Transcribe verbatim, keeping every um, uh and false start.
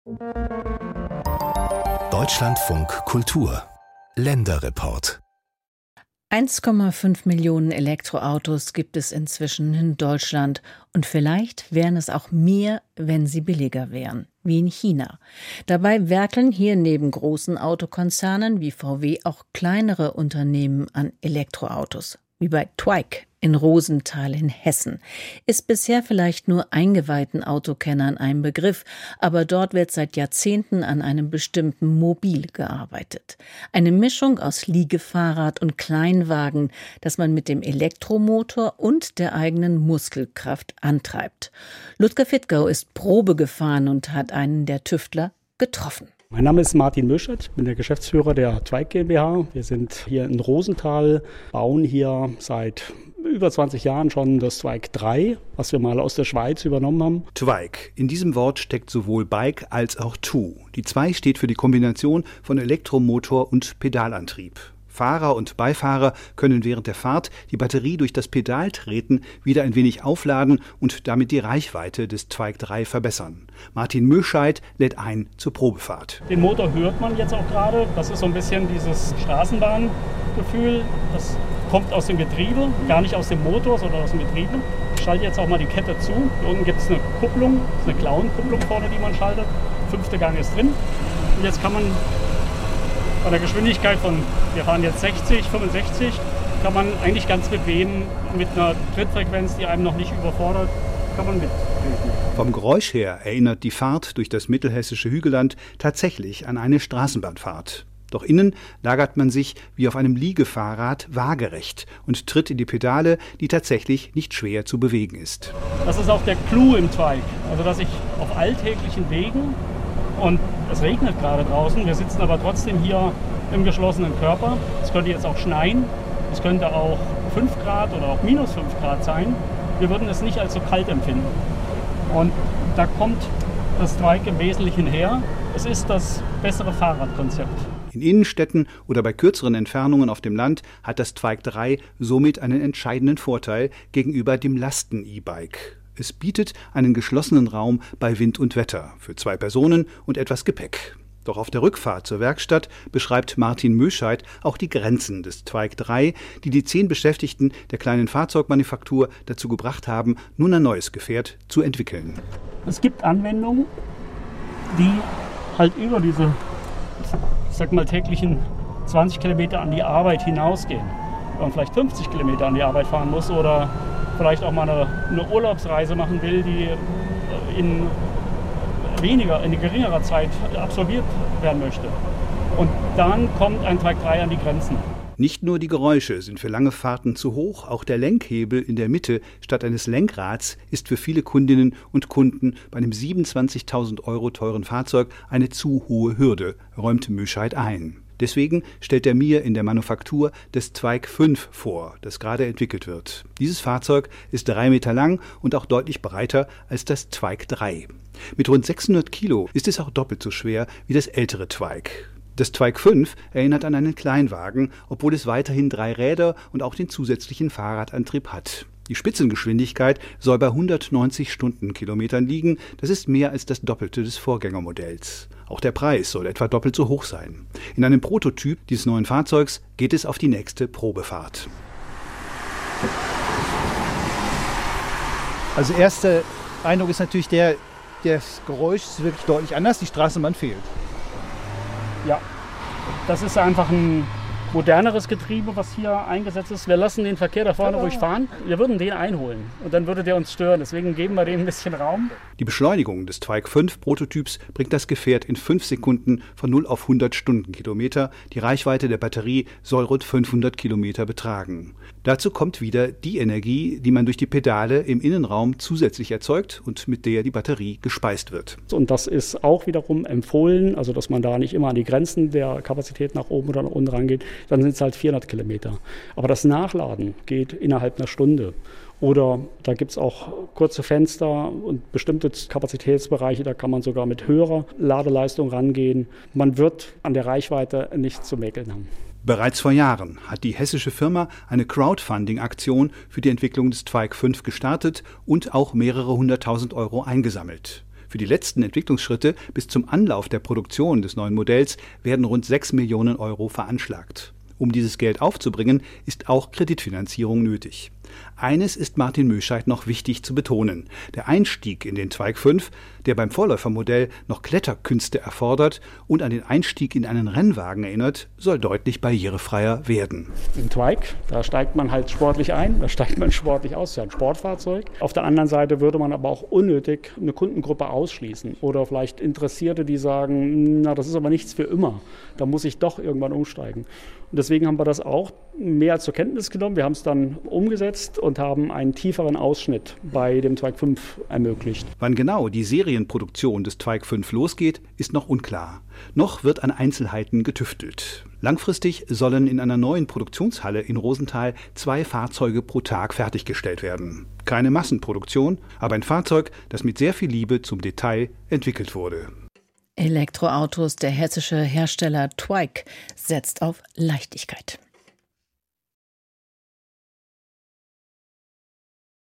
Deutschlandfunk Kultur Länderreport. eins Komma fünf Millionen Elektroautos gibt es inzwischen in Deutschland und vielleicht wären es auch mehr, wenn sie billiger wären, wie in China. Dabei werkeln hier neben großen Autokonzernen wie V W auch kleinere Unternehmen an Elektroautos, wie bei Twike in Rosenthal in Hessen. Ist bisher vielleicht nur eingeweihten Autokennern ein Begriff, aber dort wird seit Jahrzehnten an einem bestimmten Mobil gearbeitet. Eine Mischung aus Liegefahrrad und Kleinwagen, das man mit dem Elektromotor und der eigenen Muskelkraft antreibt. Ludger Fittgau ist Probe gefahren und hat einen der Tüftler getroffen. Mein Name ist Martin Möschert, ich bin der Geschäftsführer der Twike GmbH. Wir sind hier in Rosenthal, bauen hier seit über zwanzig Jahren schon das Twike drei, was wir mal aus der Schweiz übernommen haben. Twike. In diesem Wort steckt sowohl Bike als auch Two. Die zwei steht für die Kombination von Elektromotor und Pedalantrieb. Fahrer und Beifahrer können während der Fahrt die Batterie durch das Pedal treten, wieder ein wenig aufladen und damit die Reichweite des Twike drei verbessern. Martin Möscheit lädt ein zur Probefahrt. Den Motor hört man jetzt auch gerade. Das ist so ein bisschen dieses Straßenbahngefühl. Das kommt aus dem Getriebe, gar nicht aus dem Motor, sondern aus dem Getriebe. Ich schalte jetzt auch mal die Kette zu. Hier unten gibt es eine Kupplung, eine Klauenkupplung vorne, die man schaltet. Fünfter Gang ist drin. Und jetzt kann man bei der Geschwindigkeit von, wir fahren jetzt sechzig, fünfundsechzig, kann man eigentlich ganz bequem mit einer Trittfrequenz, die einem noch nicht überfordert, kann man mittreten. Vom Geräusch her erinnert die Fahrt durch das mittelhessische Hügelland tatsächlich an eine Straßenbahnfahrt. Doch innen lagert man sich wie auf einem Liegefahrrad waagerecht und tritt in die Pedale, die tatsächlich nicht schwer zu bewegen ist. Das ist auch der Clou im Twike, also dass ich auf alltäglichen Wegen, und es regnet gerade draußen, wir sitzen aber trotzdem hier im geschlossenen Körper. Es könnte jetzt auch schneien, es könnte auch fünf Grad oder auch minus fünf Grad sein. Wir würden es nicht als so kalt empfinden. Und da kommt das Twike im Wesentlichen her. Es ist das bessere Fahrradkonzept. In Innenstädten oder bei kürzeren Entfernungen auf dem Land hat das Twike drei somit einen entscheidenden Vorteil gegenüber dem Lasten-E-Bike. Es bietet einen geschlossenen Raum bei Wind und Wetter für zwei Personen und etwas Gepäck. Doch auf der Rückfahrt zur Werkstatt beschreibt Martin Möscheit auch die Grenzen des Twike drei, die die zehn Beschäftigten der kleinen Fahrzeugmanufaktur dazu gebracht haben, nun ein neues Gefährt zu entwickeln. Es gibt Anwendungen, die halt über diese, ich sag mal, täglichen zwanzig Kilometer an die Arbeit hinausgehen. Wenn man vielleicht fünfzig Kilometer an die Arbeit fahren muss oder vielleicht auch mal eine, eine Urlaubsreise machen will, die in weniger, in geringerer Zeit absolviert werden möchte. Und dann kommt ein Twike drei an die Grenzen. Nicht nur die Geräusche sind für lange Fahrten zu hoch, auch der Lenkhebel in der Mitte statt eines Lenkrads ist für viele Kundinnen und Kunden bei einem siebenundzwanzigtausend Euro teuren Fahrzeug eine zu hohe Hürde, räumt Möscheit ein. Deswegen stellt er mir in der Manufaktur des Twike fünf vor, das gerade entwickelt wird. Dieses Fahrzeug ist drei Meter lang und auch deutlich breiter als das Twike drei. Mit rund sechshundert Kilo ist es auch doppelt so schwer wie das ältere Twike. Das Twike fünf erinnert an einen Kleinwagen, obwohl es weiterhin drei Räder und auch den zusätzlichen Fahrradantrieb hat. Die Spitzengeschwindigkeit soll bei hundertneunzig Stundenkilometern liegen. Das ist mehr als das Doppelte des Vorgängermodells. Auch der Preis soll etwa doppelt so hoch sein. In einem Prototyp dieses neuen Fahrzeugs geht es auf die nächste Probefahrt. Also erster Eindruck ist natürlich der, das Geräusch ist wirklich deutlich anders, die Straßenbahn fehlt. Ja, das ist einfach ein moderneres Getriebe, was hier eingesetzt ist. Wir lassen den Verkehr da vorne ruhig fahren. Wir würden den einholen und dann würde der uns stören. Deswegen geben wir dem ein bisschen Raum. Die Beschleunigung des Twike fünf Prototyps bringt das Gefährt in fünf Sekunden von null auf hundert Stundenkilometer. Die Reichweite der Batterie soll rund fünfhundert Kilometer betragen. Dazu kommt wieder die Energie, die man durch die Pedale im Innenraum zusätzlich erzeugt und mit der die Batterie gespeist wird. Und das ist auch wiederum empfohlen, also dass man da nicht immer an die Grenzen der Kapazität nach oben oder nach unten rangeht. Dann sind es halt vierhundert Kilometer. Aber das Nachladen geht innerhalb einer Stunde. Oder da gibt es auch kurze Fenster und bestimmte Kapazitätsbereiche, da kann man sogar mit höherer Ladeleistung rangehen. Man wird an der Reichweite nichts zu mäkeln haben. Bereits vor Jahren hat die hessische Firma eine Crowdfunding-Aktion für die Entwicklung des Twike fünf gestartet und auch mehrere hunderttausend Euro eingesammelt. Für die letzten Entwicklungsschritte bis zum Anlauf der Produktion des neuen Modells werden rund sechs Millionen Euro veranschlagt. Um dieses Geld aufzubringen, ist auch Kreditfinanzierung nötig. Eines ist Martin Möscheid noch wichtig zu betonen. Der Einstieg in den Twike fünf, der beim Vorläufermodell noch Kletterkünste erfordert und an den Einstieg in einen Rennwagen erinnert, soll deutlich barrierefreier werden. Im Twike, da steigt man halt sportlich ein, da steigt man sportlich aus, ja ein Sportfahrzeug. Auf der anderen Seite würde man aber auch unnötig eine Kundengruppe ausschließen oder vielleicht Interessierte, die sagen, na, das ist aber nichts für immer, da muss ich doch irgendwann umsteigen. Und deswegen haben wir das auch mehr zur Kenntnis genommen. Wir haben es dann umgesetzt und haben einen tieferen Ausschnitt bei dem Twike fünf ermöglicht. Wann genau die Serienproduktion des Twike fünf losgeht, ist noch unklar. Noch wird an Einzelheiten getüftelt. Langfristig sollen in einer neuen Produktionshalle in Rosenthal zwei Fahrzeuge pro Tag fertiggestellt werden. Keine Massenproduktion, aber ein Fahrzeug, das mit sehr viel Liebe zum Detail entwickelt wurde. Elektroautos, der hessische Hersteller Twike setzt auf Leichtigkeit.